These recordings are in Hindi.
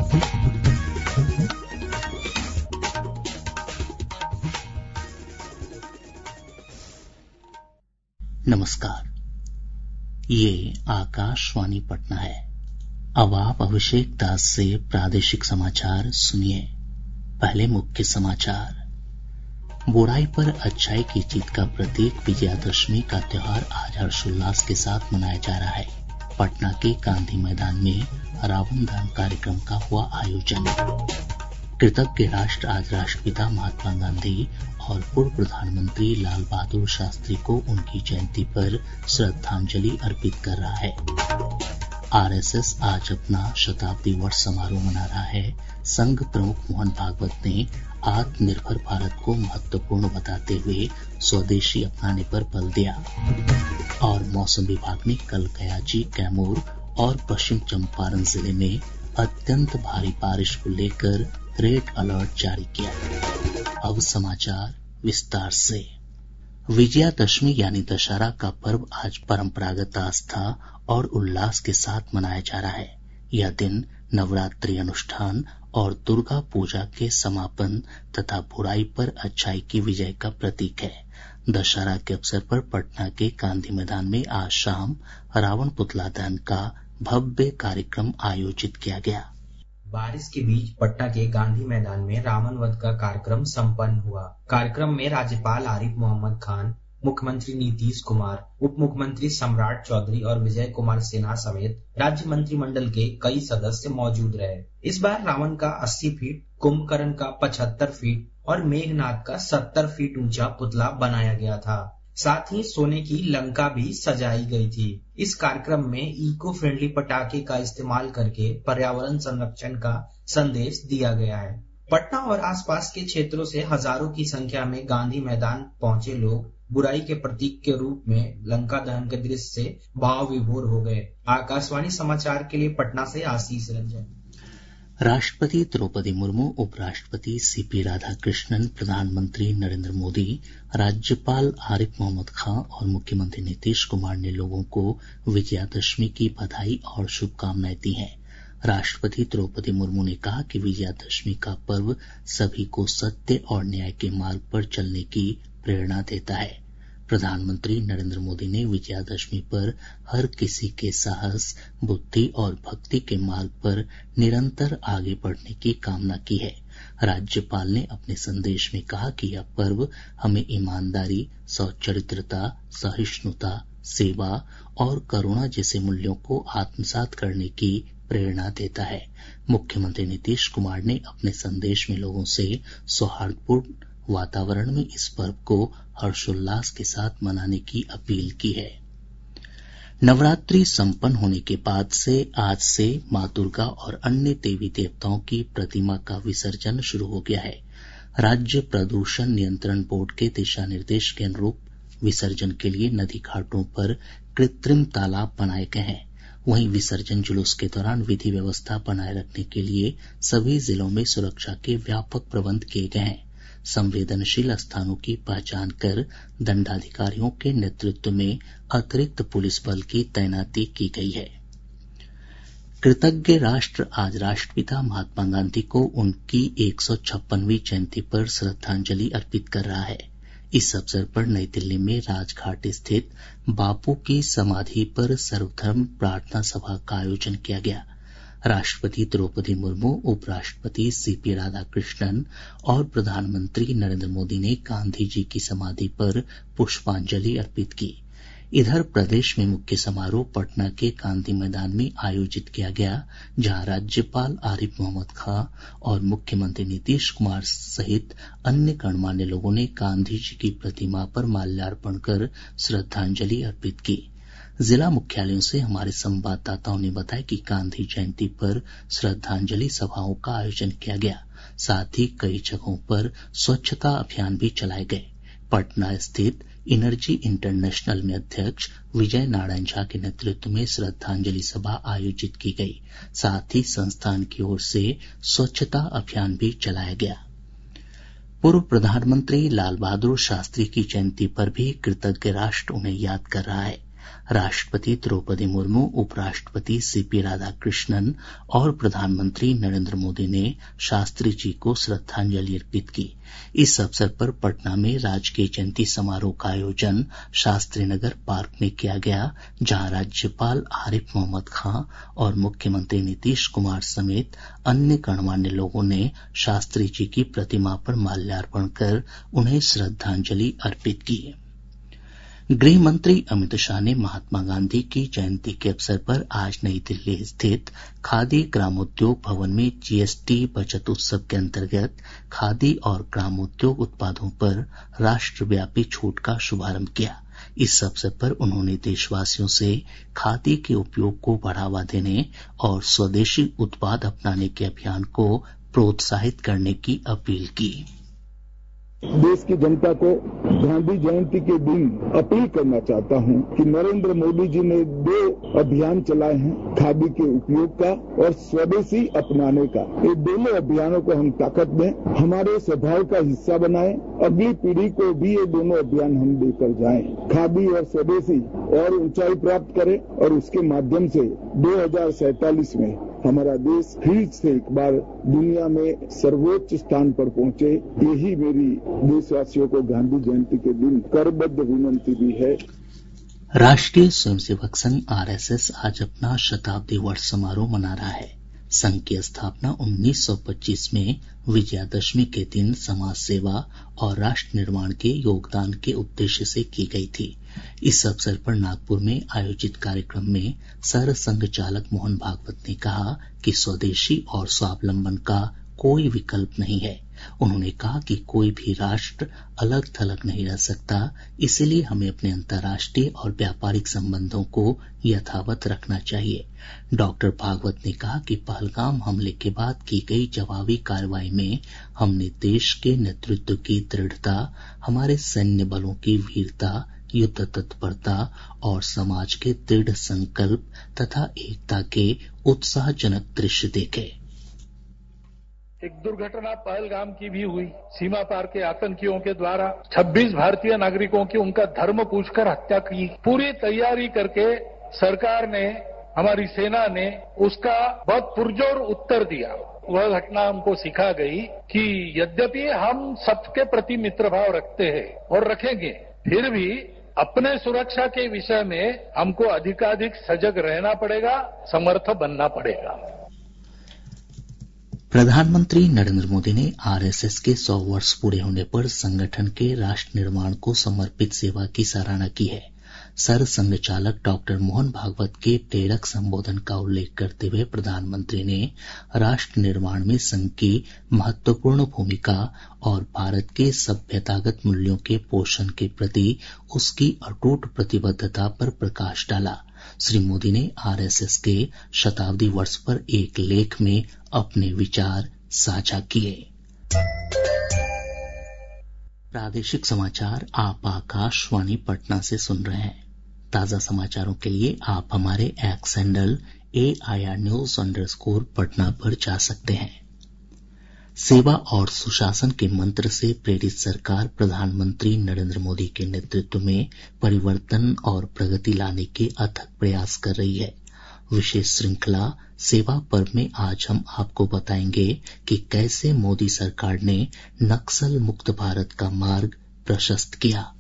नमस्कार, ये आकाशवाणी पटना है। अब आप अभिषेक दास से प्रादेशिक समाचार सुनिए। पहले मुख्य समाचार। बुराई पर अच्छाई की जीत का प्रतीक विजयादशमी का त्योहार आज हर्षोल्लास के साथ मनाया जा रहा है। पटना के गांधी मैदान में रावण दहन कार्यक्रम का हुआ आयोजन। कृतज्ञ राष्ट्र आज राष्ट्रपिता महात्मा गांधी और पूर्व प्रधानमंत्री लाल बहादुर शास्त्री को उनकी जयंती पर श्रद्धांजलि अर्पित कर रहा है। आरएसएस आज अपना शताब्दी वर्ष समारोह मना रहा है। संघ प्रमुख मोहन भागवत ने आत्मनिर्भर भारत को महत्वपूर्ण बताते हुए स्वदेशी अपनाने पर बल दिया। और मौसम विभाग ने कल गयाजी, कैमूर और पश्चिम चंपारण जिले में अत्यंत भारी बारिश को लेकर रेड अलर्ट जारी किया। अब समाचार विस्तार से। विजयादशमी यानी दशहरा का पर्व आज परंपरागत आस्था और उल्लास के साथ मनाया जा रहा है। यह दिन नवरात्रि अनुष्ठान और दुर्गा पूजा के समापन तथा बुराई पर अच्छाई की विजय का प्रतीक है। दशहरा के अवसर पर पटना के गांधी मैदान में आज शाम रावण पुतला दहन का भव्य कार्यक्रम आयोजित किया गया। बारिश के बीच पटना के गांधी मैदान में रावण वध का कार्यक्रम संपन्न हुआ। कार्यक्रम में राज्यपाल आरिफ मोहम्मद खान, मुख्यमंत्री नीतीश कुमार, उप मुख्यमंत्री सम्राट चौधरी और विजय कुमार सिन्हा समेत राज्य मंत्रिमंडल के कई सदस्य मौजूद रहे। इस बार रावण का 80 फीट, कुंभकर्ण का 75 फीट और मेघनाथ का 70 फीट ऊंचा पुतला बनाया गया था। साथ ही सोने की लंका भी सजाई गई थी। इस कार्यक्रम में इको फ्रेंडली पटाखे का इस्तेमाल करके पर्यावरण संरक्षण का संदेश दिया गया है। पटना और आसपास के क्षेत्रों से हजारों की संख्या में गांधी मैदान पहुंचे लोग बुराई के प्रतीक के रूप में लंका दहन के दृश्य से भाव विभोर हो गए। आकाशवाणी समाचार के लिए पटना से आशीष रंजन। राष्ट्रपति द्रौपदी मुर्मू, उपराष्ट्रपति सीपी राधाकृष्णन, प्रधानमंत्री नरेंद्र मोदी, राज्यपाल आरिफ मोहम्मद खान और मुख्यमंत्री नीतीश कुमार ने लोगों को विजयादशमी की बधाई और शुभकामनाएं दी हैं। राष्ट्रपति द्रौपदी मुर्मू ने कहा कि विजयादशमी का पर्व सभी को सत्य और न्याय के मार्ग पर चलने की प्रेरणा देता है। प्रधानमंत्री नरेंद्र मोदी ने विजयादशमी पर हर किसी के साहस, बुद्धि और भक्ति के मार्ग पर निरंतर आगे बढ़ने की कामना की है। राज्यपाल ने अपने संदेश में कहा कि यह पर्व हमें ईमानदारी, सच्चरित्रता, सहिष्णुता, सेवा और करुणा जैसे मूल्यों को आत्मसात करने की प्रेरणा देता है। मुख्यमंत्री नीतीश कुमार ने अपने संदेश में लोगों से सौहार्दपूर्ण वातावरण में इस पर्व को हर्षोल्लास के साथ मनाने की अपील की है। नवरात्रि संपन्न होने के बाद से आज से मां दुर्गा और अन्य देवी देवताओं की प्रतिमा का विसर्जन शुरू हो गया है। राज्य प्रदूषण नियंत्रण बोर्ड के दिशा निर्देश के अनुरूप विसर्जन के लिए नदी घाटों पर कृत्रिम तालाब बनाए गए हैं। वहीं विसर्जन जुलूस के दौरान विधि व्यवस्था बनाए रखने के लिए सभी जिलों में सुरक्षा के व्यापक प्रबंध किए गए हैं। संवेदनशील स्थानों की पहचान कर दंडाधिकारियों के नेतृत्व में अतिरिक्त पुलिस बल की तैनाती की गई है। कृतज्ञ राष्ट्र आज राष्ट्रपिता महात्मा गांधी को उनकी 156वीं जयंती पर श्रद्धांजलि अर्पित कर रहा है। इस अवसर पर नई दिल्ली में राजघाट स्थित बापू की समाधि पर सर्वधर्म प्रार्थना सभा का आयोजन किया गया। राष्ट्रपति द्रौपदी मुर्मू, उपराष्ट्रपति सीपी राधाकृष्णन और प्रधानमंत्री नरेंद्र मोदी ने गांधी जी की समाधि पर पुष्पांजलि अर्पित की। इधर प्रदेश में मुख्य समारोह पटना के गांधी मैदान में आयोजित किया गया, जहां राज्यपाल आरिफ मोहम्मद खान और मुख्यमंत्री नीतीश कुमार सहित अन्य गणमान्य लोगों ने गांधी जी की प्रतिमा पर माल्यार्पण कर श्रद्धांजलि अर्पित की। जिला मुख्यालयों से हमारे संवाददाताओं ने बताया कि गांधी जयंती पर श्रद्धांजलि सभाओं का आयोजन किया गया। साथ ही कई जगहों पर स्वच्छता अभियान भी चलाए गए। पटना स्थित इनर्जी इंटरनेशनल में अध्यक्ष विजय नारायण झा के नेतृत्व में श्रद्धांजलि सभा आयोजित की गई। साथ ही संस्थान की ओर से स्वच्छता अभियान भी चलाया गया। पूर्व प्रधानमंत्री लाल बहादुर शास्त्री की जयंती पर भी कृतज्ञ राष्ट्र उन्हें याद कर रहा है। राष्ट्रपति द्रौपदी मुर्मू, उपराष्ट्रपति सीपी राधाकृष्णन और प्रधानमंत्री नरेंद्र मोदी ने शास्त्री जी को श्रद्धांजलि अर्पित की। इस अवसर पर पटना में राजकीय जयंती समारोह का आयोजन शास्त्रीनगर पार्क में किया गया, जहां राज्यपाल आरिफ मोहम्मद खां और मुख्यमंत्री नीतीश कुमार समेत अन्य गणमान्य लोगों ने शास्त्री जी की प्रतिमा पर माल्यार्पण कर उन्हें श्रद्धांजलि अर्पित की। गृह मंत्री अमित शाह ने महात्मा गांधी की जयंती के अवसर पर आज नई दिल्ली स्थित खादी ग्रामोद्योग भवन में जीएसटी बचत उत्सव के अंतर्गत खादी और ग्रामोद्योग उत्पादों पर राष्ट्रव्यापी छूट का शुभारंभ किया। इस अवसर पर उन्होंने देशवासियों से खादी के उपयोग को बढ़ावा देने और स्वदेशी उत्पाद अपनाने के अभियान को प्रोत्साहित करने की अपील की। देश की जनता को गांधी जयंती के दिन अपील करना चाहता हूं कि नरेंद्र मोदी जी ने 2 अभियान चलाए हैं, खादी के उपयोग का और स्वदेशी अपनाने का। ये दोनों अभियानों को हम ताकत दें, हमारे स्वभाव का हिस्सा बनाएं, अगली पीढ़ी को भी ये दोनों अभियान हम देकर जाएं। खादी और स्वदेशी और ऊंचाई प्राप्त करे और उसके माध्यम से 2047 में हमारा देश फिर से एक बार दुनिया में सर्वोच्च स्थान पर पहुंचे। यही मेरी देशवासियों को गांधी जयंती के दिन करबद्ध विनती भी है। राष्ट्रीय स्वयंसेवक संघ आरएसएस आज अपना शताब्दी वर्ष समारोह मना रहा है। संघ की स्थापना 1925 में विजयादशमी के दिन समाज सेवा और राष्ट्र निर्माण के योगदान के उद्देश्य से की गई थी। इस अवसर पर नागपुर में आयोजित कार्यक्रम में सर संघ चालक मोहन भागवत ने कहा कि स्वदेशी और स्वावलंबन का कोई विकल्प नहीं है। उन्होंने कहा कि कोई भी राष्ट्र अलग थलग नहीं रह सकता, इसलिए हमें अपने अंतर्राष्ट्रीय और व्यापारिक संबंधों को यथावत रखना चाहिए। डॉक्टर भागवत ने कहा कि पहलगाम हमले के बाद की गई जवाबी कार्रवाई में हमने देश के नेतृत्व की दृढ़ता, हमारे सैन्य बलों की वीरता, युद्ध तत्परता और समाज के दृढ़ संकल्प तथा एकता के उत्साहजनक दृश्य देखे। एक दुर्घटना पहलगाम की भी हुई। सीमा पार के आतंकियों के द्वारा 26 भारतीय नागरिकों की उनका धर्म पूछकर हत्या की। पूरी तैयारी करके सरकार ने, हमारी सेना ने उसका बहुत पुरजोर उत्तर दिया। वह घटना हमको सिखा गई कि यद्यपि हम सबके प्रति मित्र भाव रखते हैं और रखेंगे, फिर भी अपने सुरक्षा के विषय में हमको अधिकाधिक सजग रहना पड़ेगा, समर्थ बनना पड़ेगा। प्रधानमंत्री नरेंद्र मोदी ने आरएसएस के 100 वर्ष पूरे होने पर संगठन के राष्ट्र निर्माण को समर्पित सेवा की सराहना की है। सर संघ चालक डॉक्टर मोहन भागवत के प्रेरक संबोधन का उल्लेख करते हुए प्रधानमंत्री ने राष्ट्र निर्माण में संघ की महत्वपूर्ण भूमिका और भारत के सभ्यतागत मूल्यों के पोषण के प्रति उसकी अटूट प्रतिबद्धता पर प्रकाश डाला। श्री मोदी ने आरएसएस के शताब्दी वर्ष पर एक लेख में अपने विचार साझा किए। प्रादेशिक समाचार आप आकाशवाणी पटना से सुन रहे हैं। ताजा समाचारों के लिए आप हमारे एक्स हैंडल AIR News _ पर जा सकते हैं। सेवा और सुशासन के मंत्र से प्रेरित सरकार प्रधानमंत्री नरेंद्र मोदी के नेतृत्व में परिवर्तन और प्रगति लाने के अथक प्रयास कर रही है। विशेष श्रृंखला सेवा पर्व में आज हम आपको बताएंगे कि कैसे मोदी सरकार ने नक्सल मुक्त भारत का मार्ग प्रशस्त किया।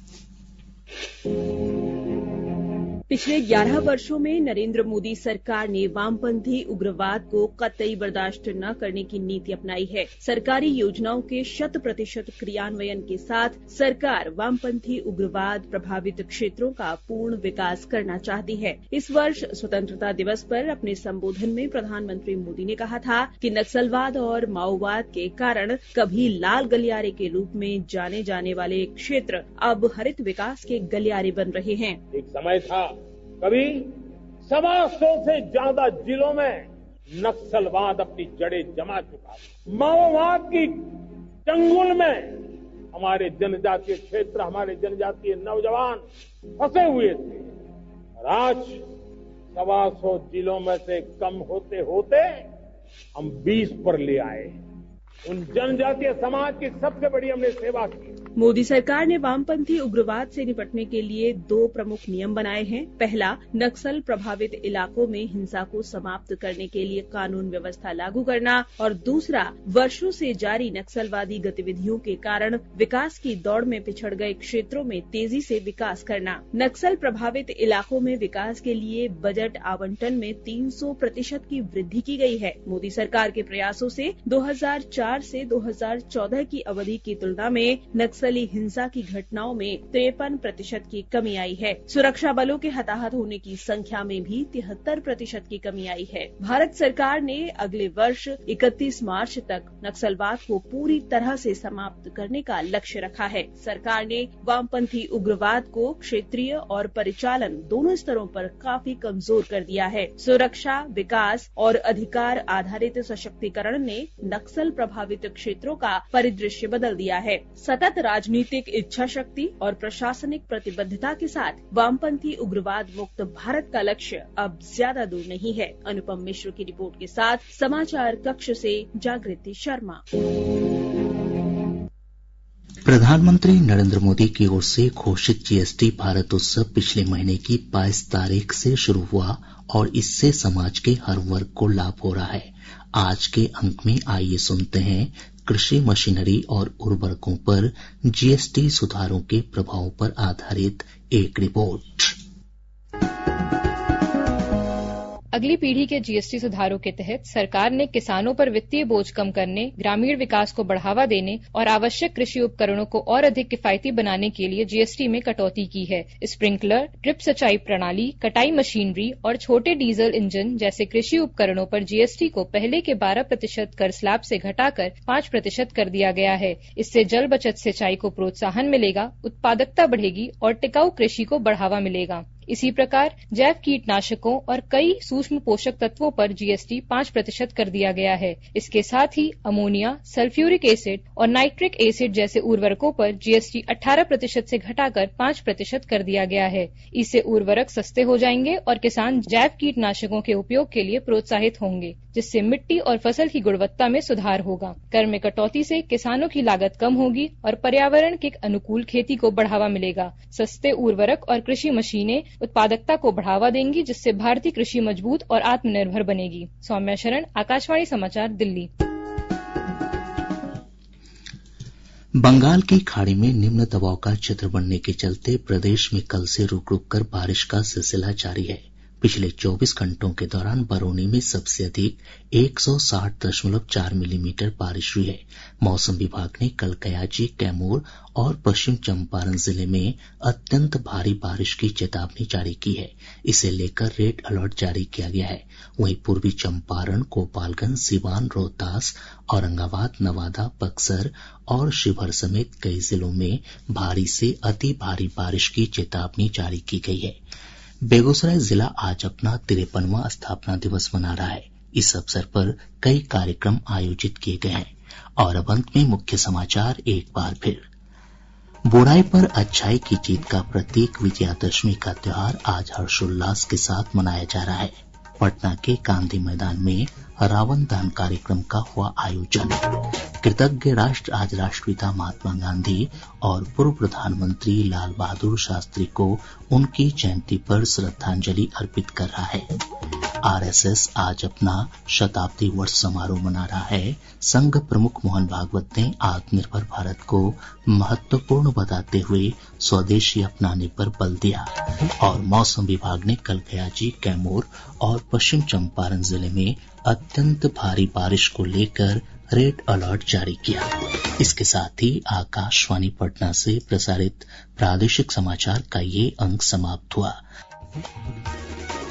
पिछले 11 वर्षों में नरेंद्र मोदी सरकार ने वामपंथी उग्रवाद को कतई बर्दाश्त न करने की नीति अपनाई है। सरकारी योजनाओं के 100% क्रियान्वयन के साथ सरकार वामपंथी उग्रवाद प्रभावित क्षेत्रों का पूर्ण विकास करना चाहती है। इस वर्ष स्वतंत्रता दिवस पर अपने संबोधन में प्रधानमंत्री मोदी ने कहा था कि नक्सलवाद और माओवाद के कारण कभी लाल गलियारे के रूप में जाने जाने वाले क्षेत्र अब हरित विकास के गलियारे बन रहे हैं। एक समय था कभी 125 से ज्यादा जिलों में नक्सलवाद अपनी जड़ें जमा चुका था। माओवाद की चंगुल में हमारे जनजातीय क्षेत्र, हमारे जनजातीय नौजवान फंसे हुए थे। और आज 125 जिलों में से कम होते होते हम 20 पर ले आए। उन जनजातीय समाज की सबसे बड़ी हमने सेवा की। मोदी सरकार ने वामपंथी उग्रवाद से निपटने के लिए 2 प्रमुख नियम बनाए हैं। पहला, नक्सल प्रभावित इलाकों में हिंसा को समाप्त करने के लिए कानून व्यवस्था लागू करना और दूसरा, वर्षों से जारी नक्सलवादी गतिविधियों के कारण विकास की दौड़ में पिछड़ गए क्षेत्रों में तेजी से विकास करना। नक्सल प्रभावित इलाकों में विकास के लिए बजट आवंटन में 300% की वृद्धि की गई है। मोदी सरकार के प्रयासों से 2004 से 2014 की अवधि की तुलना में नक्सली हिंसा की घटनाओं में 53% की कमी आई है। सुरक्षा बलों के हताहत होने की संख्या में भी 73% की कमी आई है। भारत सरकार ने अगले वर्ष 31 मार्च तक नक्सलवाद को पूरी तरह से समाप्त करने का लक्ष्य रखा है। सरकार ने वामपंथी उग्रवाद को क्षेत्रीय और परिचालन दोनों स्तरों पर काफी कमजोर कर दिया है। सुरक्षा, विकास और अधिकार आधारित सशक्तिकरण ने नक्सल प्रभावित क्षेत्रों का परिदृश्य बदल दिया है। सतत राजनीतिक इच्छा शक्ति और प्रशासनिक प्रतिबद्धता के साथ वामपंथी उग्रवाद मुक्त भारत का लक्ष्य अब ज्यादा दूर नहीं है। अनुपम मिश्र की रिपोर्ट के साथ समाचार कक्ष से जागृति शर्मा। प्रधानमंत्री नरेंद्र मोदी की ओर से घोषित जीएसटी भारत उत्सव पिछले महीने की 22 तारीख से शुरू हुआ और इससे समाज के हर वर्ग को लाभ हो रहा है। आज के अंक में आइए सुनते हैं कृषि मशीनरी और उर्वरकों पर जीएसटी सुधारों के प्रभाव पर आधारित एक रिपोर्ट। अगली पीढ़ी के जीएसटी सुधारों के तहत सरकार ने किसानों पर वित्तीय बोझ कम करने, ग्रामीण विकास को बढ़ावा देने और आवश्यक कृषि उपकरणों को और अधिक किफायती बनाने के लिए जीएसटी में कटौती की है। स्प्रिंकलर, ड्रिप सिंचाई प्रणाली, कटाई मशीनरी और छोटे डीजल इंजन जैसे कृषि उपकरणों पर जीएसटी को पहले के 12% कर स्लैब से घटाकर 5% कर दिया गया है। इससे जल बचत सिंचाई को प्रोत्साहन मिलेगा, उत्पादकता बढ़ेगी और टिकाऊ कृषि को बढ़ावा मिलेगा। इसी प्रकार जैव कीटनाशकों और कई सूक्ष्म पोषक तत्वों पर जीएसटी 5% कर दिया गया है। इसके साथ ही अमोनिया, सल्फ्यूरिक एसिड और नाइट्रिक एसिड जैसे उर्वरकों पर जीएसटी 18% से घटाकर 5% कर दिया गया है। इससे उर्वरक सस्ते हो जाएंगे और किसान जैव कीटनाशकों के उपयोग के लिए प्रोत्साहित होंगे, जिससे मिट्टी और फसल की गुणवत्ता में सुधार होगा। कर में कटौती से किसानों की लागत कम होगी और पर्यावरण के अनुकूल खेती को बढ़ावा मिलेगा। सस्ते उर्वरक और कृषि मशीनें उत्पादकता को बढ़ावा देंगी, जिससे भारतीय कृषि मजबूत और आत्मनिर्भर बनेगी। सौम्या शरण, आकाशवाणी समाचार, दिल्ली। बंगाल की खाड़ी में निम्न दबाव का क्षेत्र बनने के चलते प्रदेश में कल से रुक रुक कर बारिश का सिलसिला जारी है। पिछले 24 घंटों के दौरान बरौनी में सबसे अधिक 160.4 मिलीमीटर बारिश हुई है। मौसम विभाग ने कल कयाची, कैमूर और पश्चिम चंपारण जिले में अत्यंत भारी बारिश की चेतावनी जारी की है। इसे लेकर रेड अलर्ट जारी किया गया है। वहीं पूर्वी चंपारण, गोपालगंज, सिवान, रोहतास, औरंगाबाद, नवादा, बक्सर और शिवहर समेत कई जिलों में भारी से अति भारी बारिश की चेतावनी जारी की गई है। बेगूसराय जिला आज अपना 53वां स्थापना दिवस मना रहा है। इस अवसर पर कई कार्यक्रम आयोजित किए गए हैं। और अब अंत में मुख्य समाचार एक बार फिर। बुराई पर अच्छाई की जीत का प्रतीक विजयादशमी का त्योहार आज हर्षोल्लास के साथ मनाया जा रहा है। पटना के गांधी मैदान में रावण दहन कार्यक्रम का हुआ आयोजन। कृतज्ञ राष्ट्र आज राष्ट्रपिता महात्मा गांधी और पूर्व प्रधानमंत्री लाल बहादुर शास्त्री को उनकी जयंती पर श्रद्धांजलि अर्पित कर रहा है। आरएसएस आज अपना शताब्दी वर्ष समारोह मना रहा है। संघ प्रमुख मोहन भागवत ने आत्मनिर्भर भारत को महत्वपूर्ण बताते हुए स्वदेशी अपनाने पर बल दिया। और मौसम विभाग ने कल कयाची, कैमूर और पश्चिम चंपारण जिले में अत्यंत भारी बारिश को लेकर रेड अलर्ट जारी किया। इसके साथ ही आकाशवाणी पटना से प्रसारित प्रादेशिक समाचार का ये अंक समाप्त हुआ।